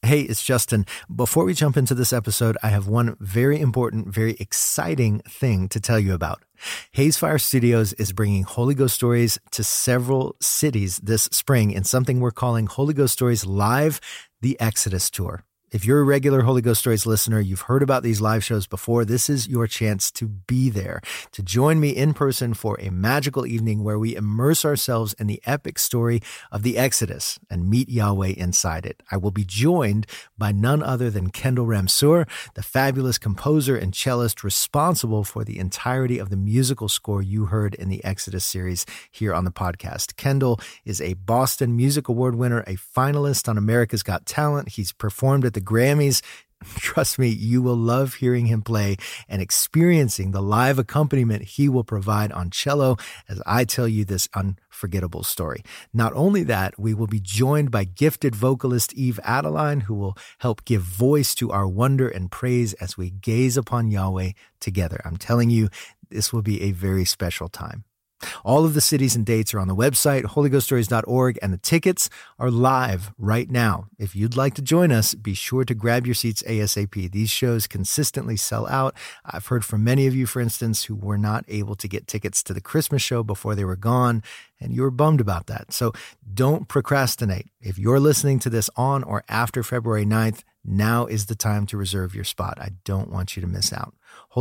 Hey, it's Justin. Before we jump into this episode, I have one very important, very exciting thing to tell you about. Hazefire Studios is bringing Holy Ghost Stories to several cities this spring in something we're calling Holy Ghost Stories Live, the Exodus Tour. If you're a regular Holy Ghost Stories listener, you've heard about these live shows before. This is your chance to be there, to join me in person for a magical evening where we immerse ourselves in the epic story of the Exodus and meet Yahweh inside it. I will be joined by none other than Kendall Ramsour, the fabulous composer and cellist responsible for the entirety of the musical score you heard in the Exodus series here on the podcast. Kendall is a Boston Music Award winner, a finalist on America's Got Talent. He's performed at the Grammys. Trust me, you will love hearing him play and experiencing the live accompaniment he will provide on cello as I tell you this unforgettable story. Not only that, we will be joined by gifted vocalist Eve Adeline, who will help give voice to our wonder and praise as we gaze upon Yahweh together. I'm telling you, this will be a very special time. All of the cities and dates are on the website, holyghoststories.org, and the tickets are live right now. If you'd like to join us, be sure to grab your seats ASAP. These shows consistently sell out. I've heard from many of you, for instance, who were not able to get tickets to the Christmas show before they were gone, and you were bummed about that. So don't procrastinate. If you're listening to this on or after February 9th, now is the time to reserve your spot. I don't want you to miss out.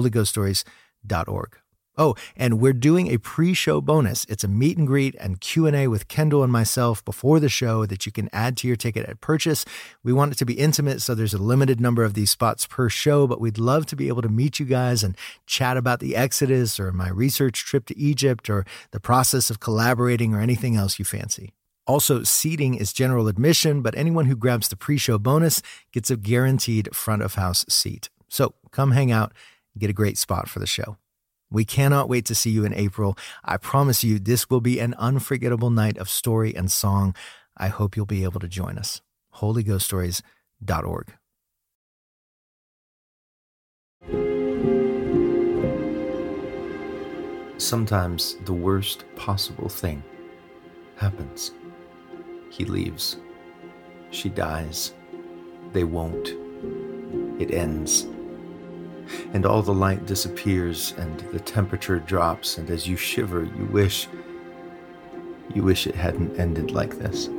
holyghoststories.org. Oh, and we're doing a pre-show bonus. It's a meet and greet and Q&A with Kendall and myself before the show that you can add to your ticket at purchase. We want it to be intimate, so there's a limited number of these spots per show, but we'd love to be able to meet you guys and chat about the Exodus or my research trip to Egypt or the process of collaborating or anything else you fancy. Also, seating is general admission, but anyone who grabs the pre-show bonus gets a guaranteed front-of-house seat. So come hang out and get a great spot for the show. We cannot wait to see you in April. I promise you, this will be an unforgettable night of story and song. I hope you'll be able to join us. holyghoststories.org. Sometimes the worst possible thing happens. He leaves. She dies. They won't. It ends. And all the light disappears and the temperature drops, and as you shiver, you wish it hadn't ended like this.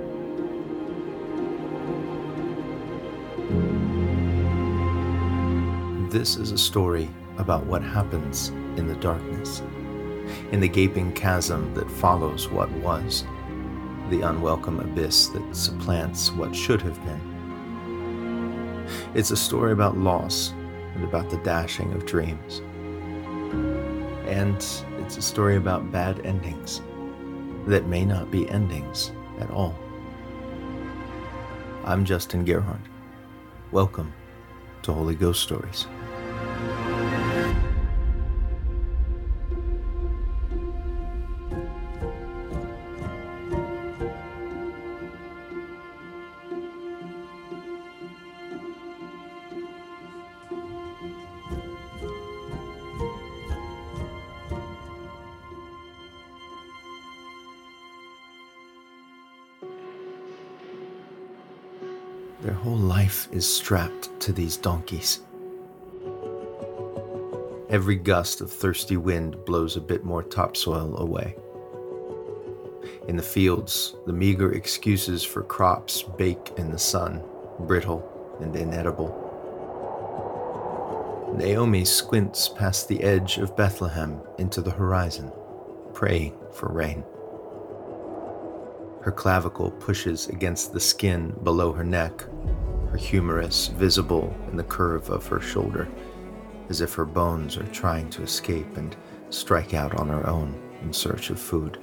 This is a story about what happens in the darkness, in the gaping chasm that follows what was, the unwelcome abyss that supplants what should have been. It's a story about loss and about the dashing of dreams. And it's a story about bad endings that may not be endings at all. I'm Justin Gerhardt. Welcome to Holy Ghost Stories. Their whole life is strapped to these donkeys. Every gust of thirsty wind blows a bit more topsoil away. In the fields, the meager excuses for crops bake in the sun, brittle and inedible. Naomi squints past the edge of Bethlehem into the horizon, praying for rain. Her clavicle pushes against the skin below her neck, her humerus visible in the curve of her shoulder, as if her bones are trying to escape and strike out on her own in search of food.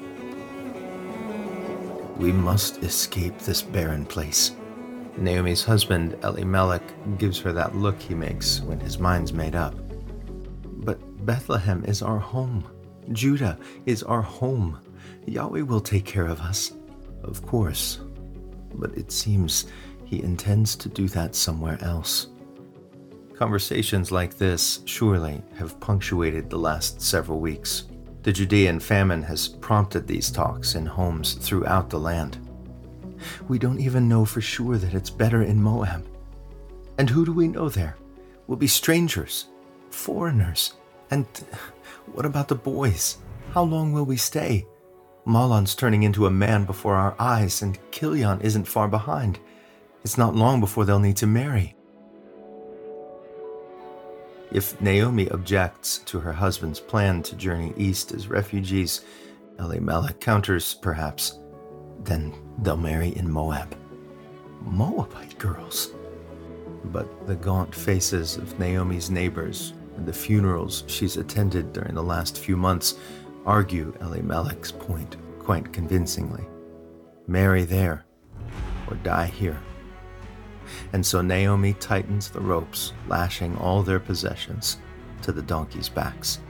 We must escape this barren place. Naomi's husband, Elimelech, gives her that look he makes when his mind's made up. But Bethlehem is our home. Judah is our home. Yahweh will take care of us. Of course, but it seems he intends to do that somewhere else. Conversations like this surely have punctuated the last several weeks. The Judean famine has prompted these talks in homes throughout the land. We don't even know for sure that it's better in Moab. And who do we know there? We'll be strangers, foreigners. And what about the boys? How long will we stay? Mahlon's turning into a man before our eyes, and Kilion isn't far behind. It's not long before they'll need to marry. If Naomi objects to her husband's plan to journey east as refugees, Elimelech counters, perhaps, then they'll marry in Moab. Moabite girls. But the gaunt faces of Naomi's neighbors and the funerals she's attended during the last few months argue Elimelech's point quite convincingly. Marry there or die here. And so Naomi tightens the ropes, lashing all their possessions to the donkeys' backs.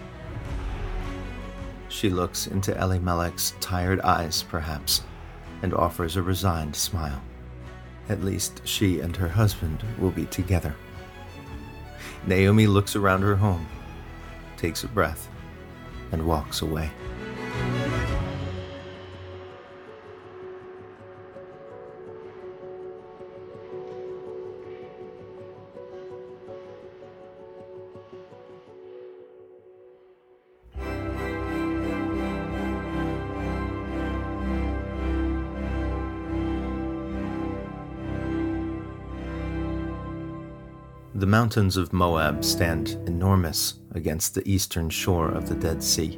She looks into Elimelech's tired eyes, perhaps, and offers a resigned smile. At least she and her husband will be together. Naomi looks around her home, takes a breath, and walks away. The mountains of Moab stand enormous against the eastern shore of the Dead Sea.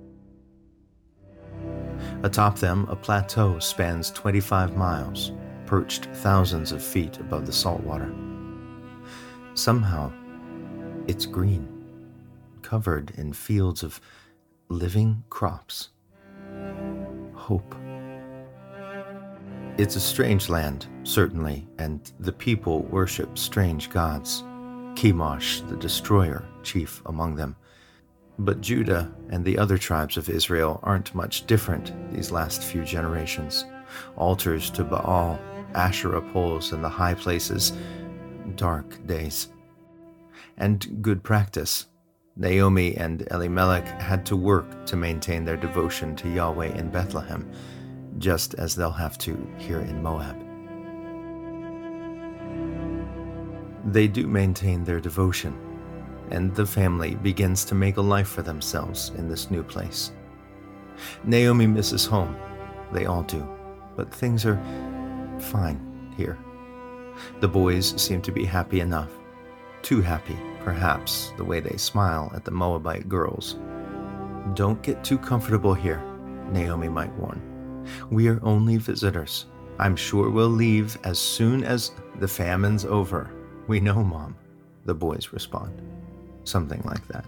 Atop them, a plateau spans 25 miles, perched thousands of feet above the salt water. Somehow, it's green, covered in fields of living crops. Hope. It's a strange land, certainly, and the people worship strange gods. Chemosh, the destroyer, chief among them. But Judah and the other tribes of Israel aren't much different these last few generations. Altars to Baal, Asherah poles in the high places, dark days. And good practice. Naomi and Elimelech had to work to maintain their devotion to Yahweh in Bethlehem, just as they'll have to here in Moab. They do maintain their devotion, and the family begins to make a life for themselves in this new place. Naomi misses home. They all do, but things are fine here. The boys seem to be happy enough. Too happy, perhaps, the way they smile at the Moabite girls. Don't get too comfortable here, Naomi might warn. We are only visitors. I'm sure we'll leave as soon as the famine's over. We know, Mom, the boys respond. Something like that.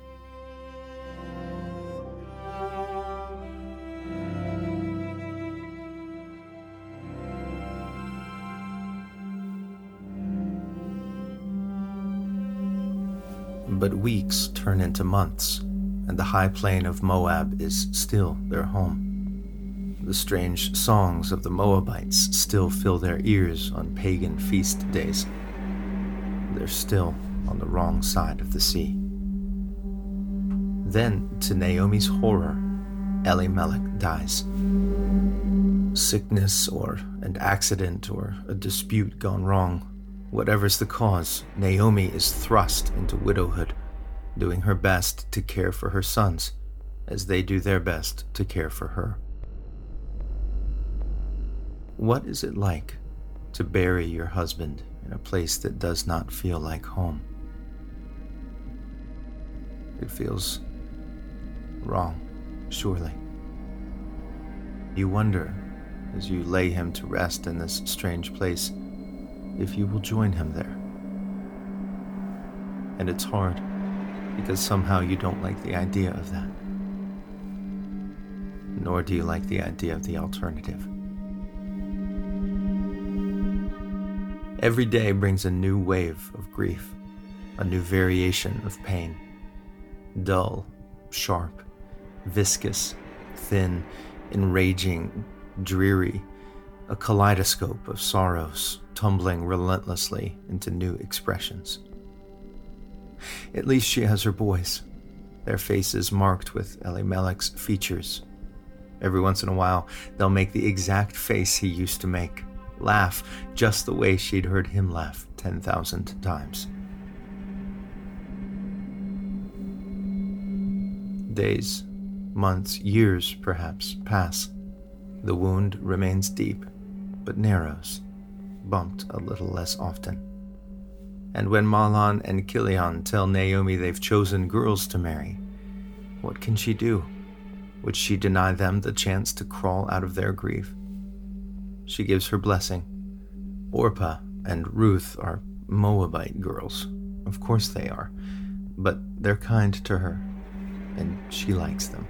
But weeks turn into months, and the high plain of Moab is still their home. The strange songs of the Moabites still fill their ears on pagan feast days. They're still on the wrong side of the sea. Then, to Naomi's horror, Elimelech dies. Sickness or an accident or a dispute gone wrong, whatever's the cause, Naomi is thrust into widowhood, doing her best to care for her sons, as they do their best to care for her. What is it like to bury your husband in a place that does not feel like home? It feels wrong, surely. You wonder, as you lay him to rest in this strange place, if you will join him there. And it's hard, because somehow you don't like the idea of that. Nor do you like the idea of the alternative. Every day brings a new wave of grief, a new variation of pain. Dull, sharp, viscous, thin, enraging, dreary, a kaleidoscope of sorrows tumbling relentlessly into new expressions. At least she has her boys, their faces marked with Elimelech's features, Every once in a while, they'll make the exact face he used to make, laugh just the way she'd heard him laugh 10,000 times. Days, months, years perhaps pass. The wound remains deep, but narrows, bumped a little less often. And when Mahlon and Chilion tell Naomi they've chosen girls to marry, what can she do? Would she deny them the chance to crawl out of their grief? She gives her blessing. Orpah and Ruth are Moabite girls. Of course they are, but they're kind to her, and she likes them.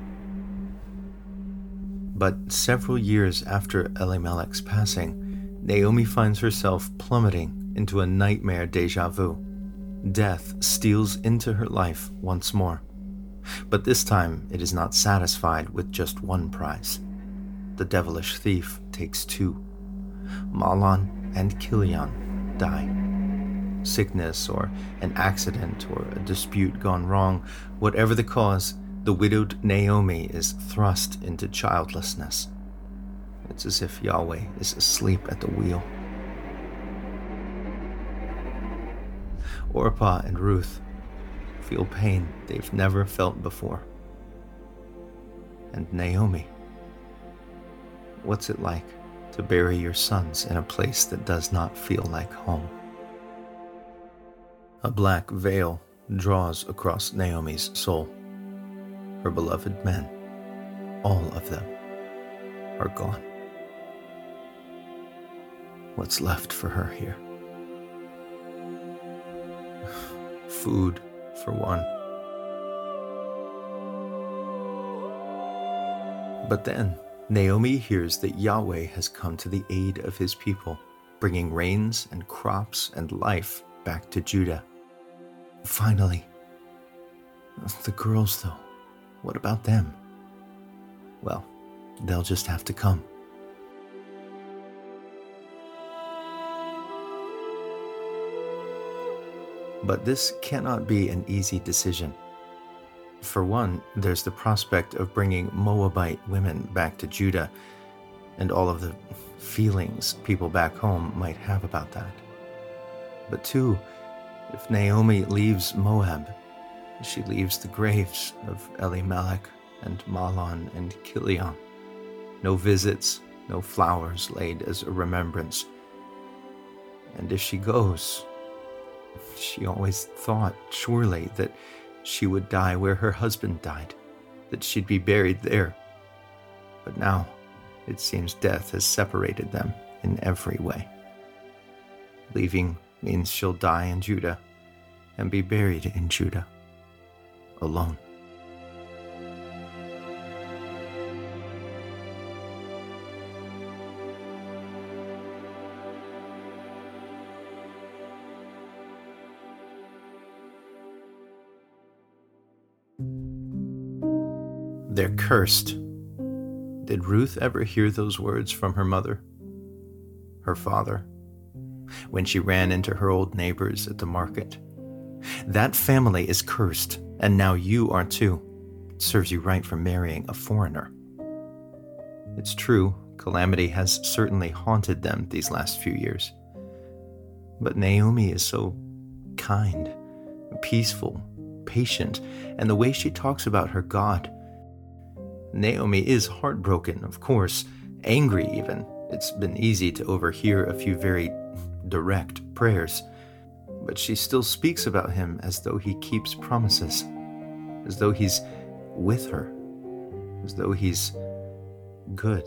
But several years after Elimelech's passing, Naomi finds herself plummeting into a nightmare déjà vu. Death steals into her life once more. But this time it is not satisfied with just one prize. The devilish thief takes two. Mahlon and Chilion die. Sickness or an accident or a dispute gone wrong, whatever the cause, the widowed Naomi is thrust into childlessness. It's as if Yahweh is asleep at the wheel. Orpah and Ruth feel pain they've never felt before. And Naomi, what's it like to bury your sons in a place that does not feel like home? A black veil draws across Naomi's soul. Her beloved men, all of them, are gone. What's left for her here? Food, for one. But then, Naomi hears that Yahweh has come to the aid of his people, bringing rains and crops and life back to Judah. Finally. The girls, though, what about them? Well, they'll just have to come. But this cannot be an easy decision. For one, there's the prospect of bringing Moabite women back to Judah and all of the feelings people back home might have about that. But two, if Naomi leaves Moab, she leaves the graves of Elimelech and Mahlon and Chilion. No visits, no flowers laid as a remembrance. And if she goes, she always thought, surely, that she would die where her husband died, that she'd be buried there. But now, it seems death has separated them in every way. Leaving means she'll die in Judah and be buried in Judah, alone. They're cursed. Did Ruth ever hear those words from her mother? Her father? When she ran into her old neighbors at the market? That family is cursed, and now you are too. It serves you right for marrying a foreigner. It's true, calamity has certainly haunted them these last few years. But Naomi is so kind, peaceful, patient, and the way she talks about her God. Naomi is heartbroken, of course, angry even. It's been easy to overhear a few very direct prayers, but she still speaks about him as though he keeps promises, as though he's with her, as though he's good.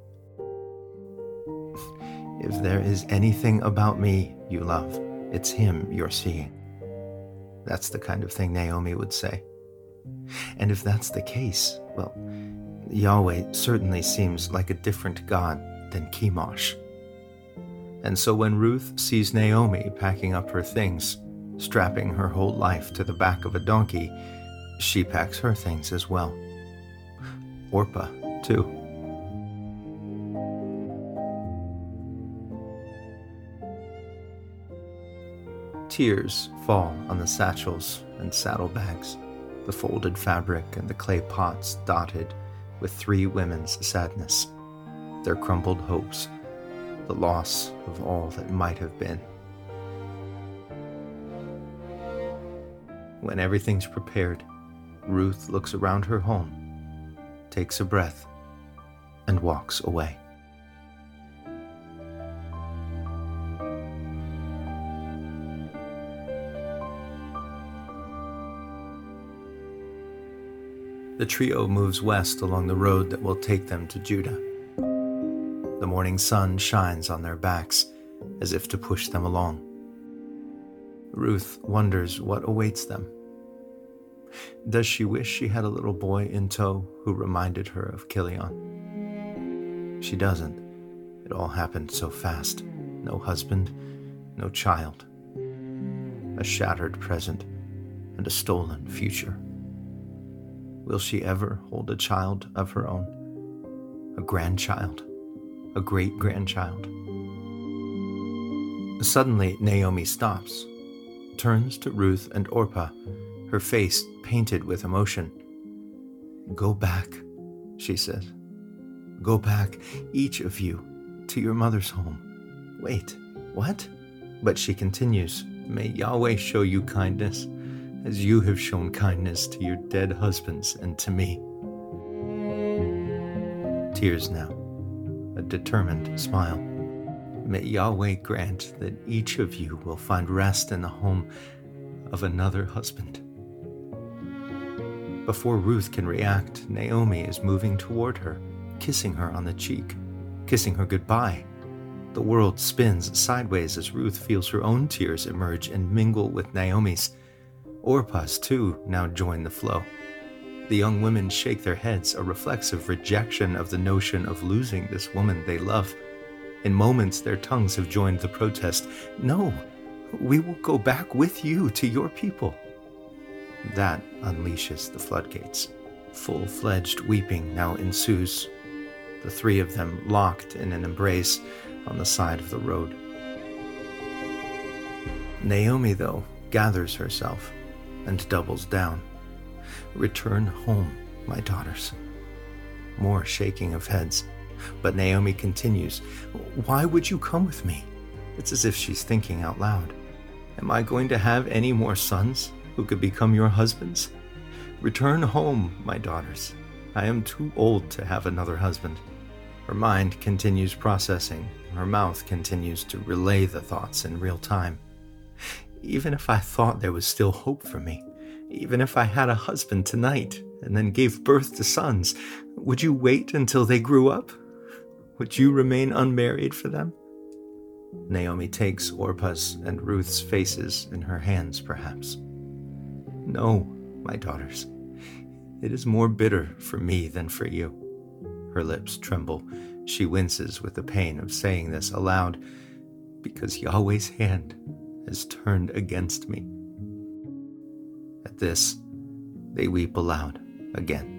If there is anything about me you love, it's him you're seeing. That's the kind of thing Naomi would say. And if that's the case, well, Yahweh certainly seems like a different God than Chemosh. And so when Ruth sees Naomi packing up her things, strapping her whole life to the back of a donkey, she packs her things as well. Orpah, too. Tears fall on the satchels and saddlebags, the folded fabric and the clay pots dotted, with 3 women's sadness, their crumbled hopes, the loss of all that might have been. When everything's prepared, Ruth looks around her home, takes a breath, and walks away. The trio moves west along the road that will take them to Judah. The morning sun shines on their backs as if to push them along. Ruth wonders what awaits them. Does she wish she had a little boy in tow who reminded her of Chilion? She doesn't. It all happened so fast. No husband, no child. A shattered present and a stolen future. Will she ever hold a child of her own? A grandchild? A great-grandchild? Suddenly, Naomi stops, turns to Ruth and Orpah, her face painted with emotion. "Go back," she says. "Go back, each of you, to your mother's home." Wait, what? But she continues, "May Yahweh show you kindness, as you have shown kindness to your dead husbands and to me." Tears now, a determined smile. "May Yahweh grant that each of you will find rest in the home of another husband." Before Ruth can react, Naomi is moving toward her, kissing her on the cheek, kissing her goodbye. The world spins sideways as Ruth feels her own tears emerge and mingle with Naomi's. Orpah's, too, now join the flow. The young women shake their heads, a reflexive rejection of the notion of losing this woman they love. In moments, their tongues have joined the protest. "No, we will go back with you to your people." That unleashes the floodgates. Full-fledged weeping now ensues, the 3 of them locked in an embrace on the side of the road. Naomi, though, gathers herself and doubles down. "Return home, my daughters." More shaking of heads, but Naomi continues, "Why would you come with me?" It's as if she's thinking out loud. "Am I going to have any more sons who could become your husbands? Return home, my daughters. I am too old to have another husband." Her mind continues processing. Her mouth continues to relay the thoughts in real time. "Even if I thought there was still hope for me, even if I had a husband tonight and then gave birth to sons, would you wait until they grew up? Would you remain unmarried for them?" Naomi takes Orpah's and Ruth's faces in her hands, perhaps. "No, my daughters. It is more bitter for me than for you." Her lips tremble. She winces with the pain of saying this aloud, "because Yahweh's hand has turned against me." At this, they weep aloud again.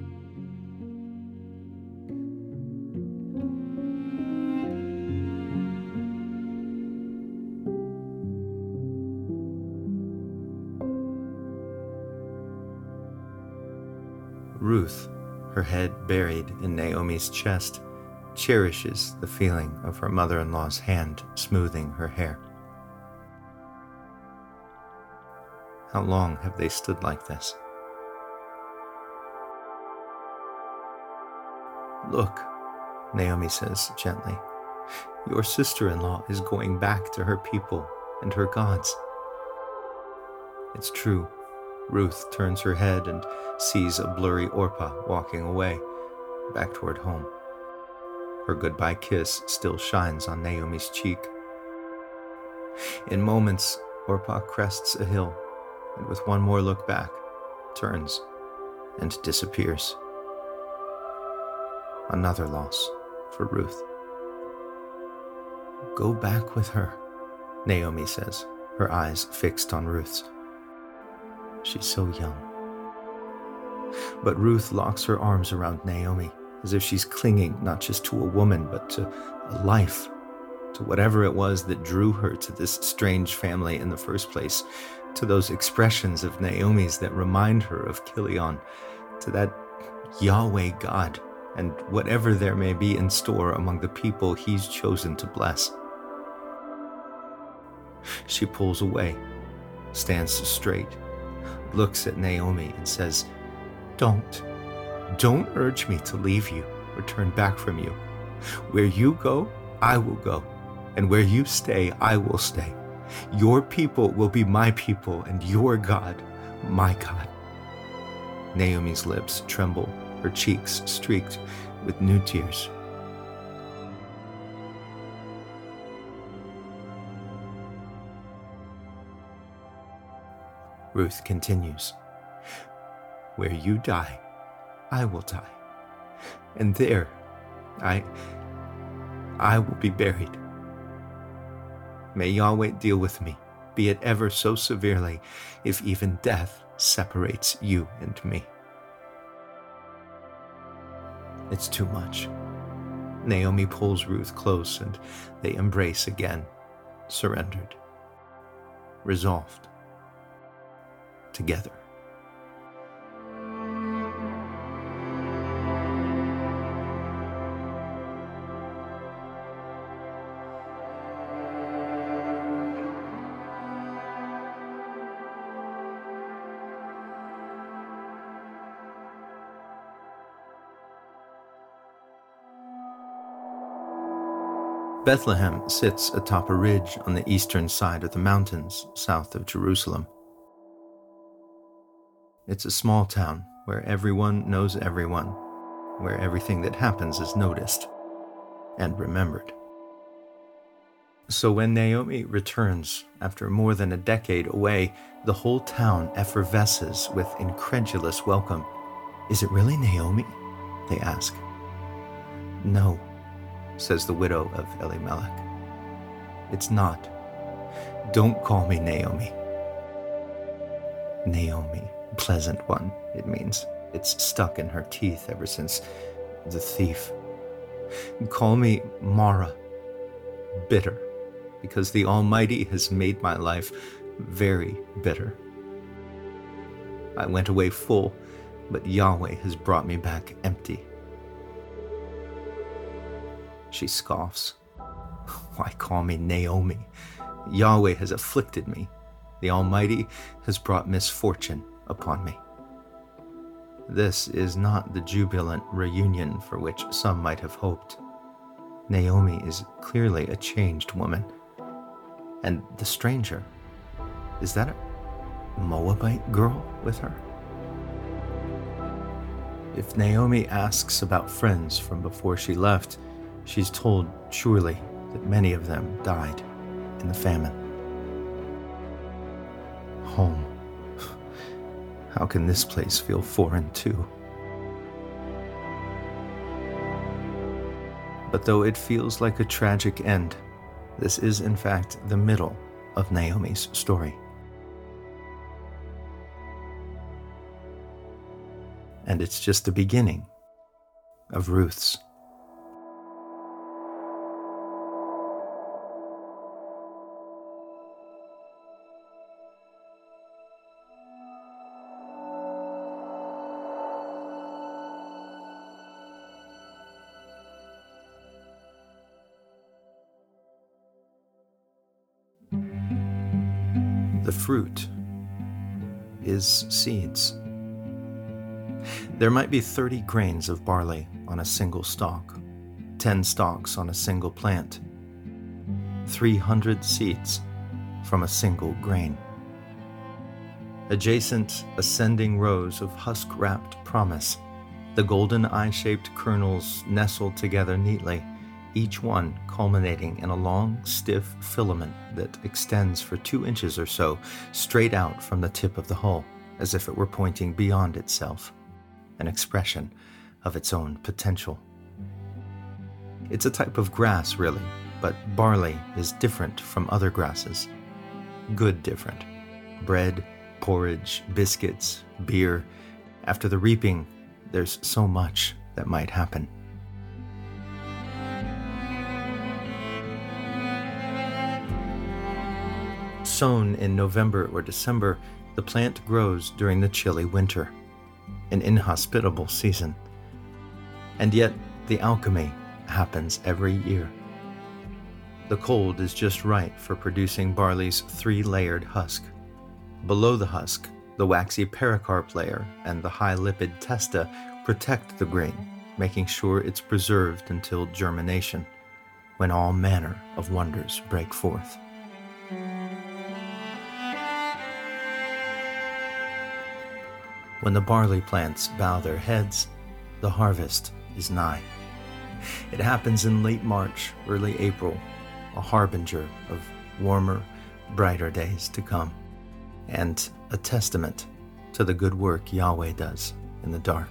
Ruth, her head buried in Naomi's chest, cherishes the feeling of her mother-in-law's hand smoothing her hair. How long have they stood like this? "Look," Naomi says gently, "your sister-in-law is going back to her people and her gods." It's true. Ruth turns her head and sees a blurry Orpah walking away, back toward home. Her goodbye kiss still shines on Naomi's cheek. In moments, Orpah crests a hill, and with one more look back, turns and disappears. Another loss for Ruth. "Go back with her," Naomi says, her eyes fixed on Ruth's. She's so young. But Ruth locks her arms around Naomi, as if she's clinging not just to a woman, but to a life, to whatever it was that drew her to this strange family in the first place, to those expressions of Naomi's that remind her of Chilion, to that Yahweh God, and whatever there may be in store among the people he's chosen to bless. She pulls away, stands straight, looks at Naomi and says, Don't urge me to leave you or turn back from you. Where you go, I will go, and where you stay, I will stay. Your people will be my people, and your God, my God. Naomi's lips tremble, her cheeks streaked with new tears. Ruth continues, Where you die, I will die, and there I will be buried. May Yahweh deal with me, be it ever so severely, if even death separates you and me. It's too much. Naomi pulls Ruth close and they embrace again, surrendered, resolved, together. Bethlehem sits atop a ridge on the eastern side of the mountains south of Jerusalem. It's a small town where everyone knows everyone, where everything that happens is noticed and remembered. So when Naomi returns after more than a decade away, the whole town effervesces with incredulous welcome. Is it really Naomi? They ask. No, says the widow of Elimelech. It's not. Don't call me Naomi. Naomi, pleasant one, it means. It's stuck in her teeth ever since the thief. Call me Mara, bitter, because the Almighty has made my life very bitter. I went away full, but Yahweh has brought me back empty. She scoffs. Why call me Naomi? Yahweh has afflicted me. The Almighty has brought misfortune upon me. This is not the jubilant reunion for which some might have hoped. Naomi is clearly a changed woman. And the stranger, is that a Moabite girl with her? If Naomi asks about friends from before she left, she's told surely that many of them died in the famine. Home. How can this place feel foreign too? But though it feels like a tragic end, this is in fact the middle of Naomi's story. And it's just the beginning of Ruth's. The fruit is seeds. There might be 30 grains of barley on a single stalk, 10 stalks on a single plant, 300 seeds from a single grain. Adjacent, ascending rows of husk-wrapped promise, the golden eye-shaped kernels nestled together neatly, each one culminating in a long, stiff filament that extends for 2 inches or so straight out from the tip of the hull, as if it were pointing beyond itself, an expression of its own potential. It's a type of grass, really, but barley is different from other grasses. Good different. Bread, porridge, biscuits, beer. After the reaping, there's so much that might happen. Sown in November or December, the plant grows during the chilly winter, an inhospitable season, And yet, the alchemy happens every year. The cold is just right for producing barley's 3-layered husk. Below the husk, the waxy pericarp layer and the high lipid testa protect the grain, making sure it's preserved until germination, when all manner of wonders break forth. When the barley plants bow their heads, the harvest is nigh. It happens in late March, early April, a harbinger of warmer, brighter days to come, and a testament to the good work Yahweh does in the dark.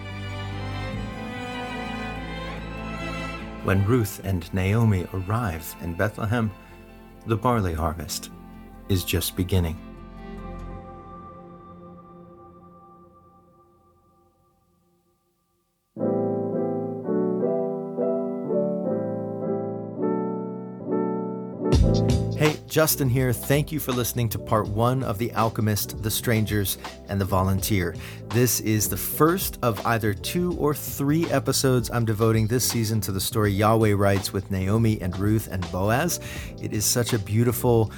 When Ruth and Naomi arrive in Bethlehem, the barley harvest is just beginning. Hey, Justin here. Thank you for listening to part 1 of The Alchemist, The Strangers, and The Volunteer. This is the first of either 2 or 3 episodes I'm devoting this season to the story Yahweh writes with Naomi and Ruth and Boaz. It is such a beautiful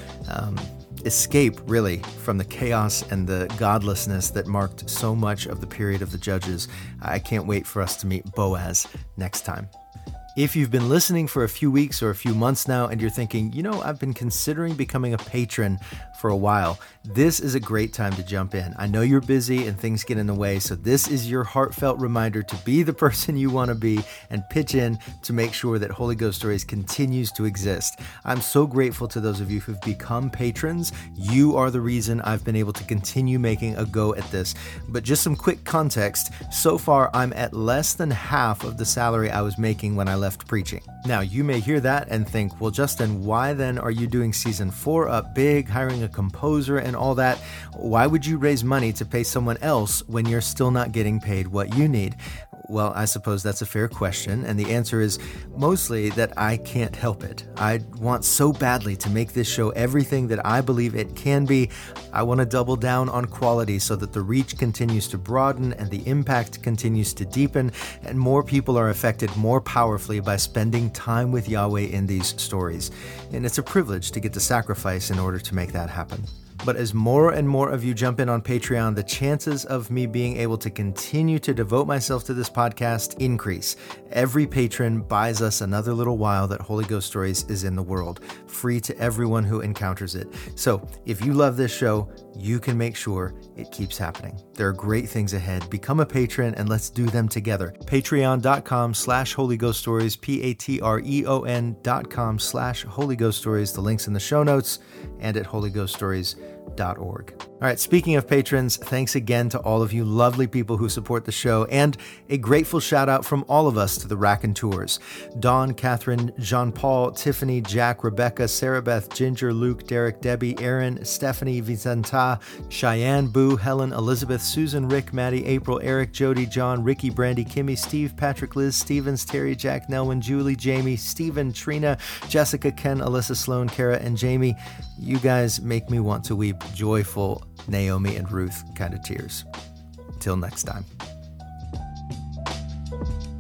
escape, really, from the chaos and the godlessness that marked so much of the period of the Judges. I can't wait for us to meet Boaz next time. If you've been listening for a few weeks or a few months now and you're thinking, I've been considering becoming a patron for a while, this is a great time to jump in. I know you're busy and things get in the way, so this is your heartfelt reminder to be the person you want to be and pitch in to make sure that Holy Ghost Stories continues to exist. I'm so grateful to those of you who've become patrons. You are the reason I've been able to continue making a go at this. But just some quick context, so far I'm at less than half of the salary I was making when I left preaching. Now, you may hear that and think, well, Justin, why then are you doing season 4 up big, hiring a composer and all that? Why would you raise money to pay someone else when you're still not getting paid what you need? Well, I suppose that's a fair question, and the answer is mostly that I can't help it. I want so badly to make this show everything that I believe it can be. I want to double down on quality so that the reach continues to broaden and the impact continues to deepen, and more people are affected more powerfully by spending time with Yahweh in these stories. And it's a privilege to get to sacrifice in order to make that happen. But as more and more of you jump in on Patreon, the chances of me being able to continue to devote myself to this podcast increase. Every patron buys us another little while that Holy Ghost Stories is in the world, free to everyone who encounters it. So if you love this show, you can make sure it keeps happening. There are great things ahead. Become a patron and let's do them together. Patreon.com/Holy Ghost Stories, Patreon.com/Holy Ghost Stories. The link's in the show notes and at holyghoststories.org. All right, speaking of patrons, thanks again to all of you lovely people who support the show, and a grateful shout out from all of us to the Raconteurs: Dawn, Catherine, Jean-Paul, Tiffany, Jack, Rebecca, Sarah Beth, Ginger, Luke, Derek, Debbie, Aaron, Stephanie, Vicenta, Cheyenne, Boo, Helen, Elizabeth, Susan, Rick, Maddie, April, Eric, Jody, John, Ricky, Brandy, Kimmy, Steve, Patrick, Liz, Stevens, Terry, Jack, Nelwyn, Julie, Jamie, Stephen, Trina, Jessica, Ken, Alyssa, Sloan, Kara, and Jamie. You guys make me want to weep joyful Naomi and Ruth kind of tears. Till next time.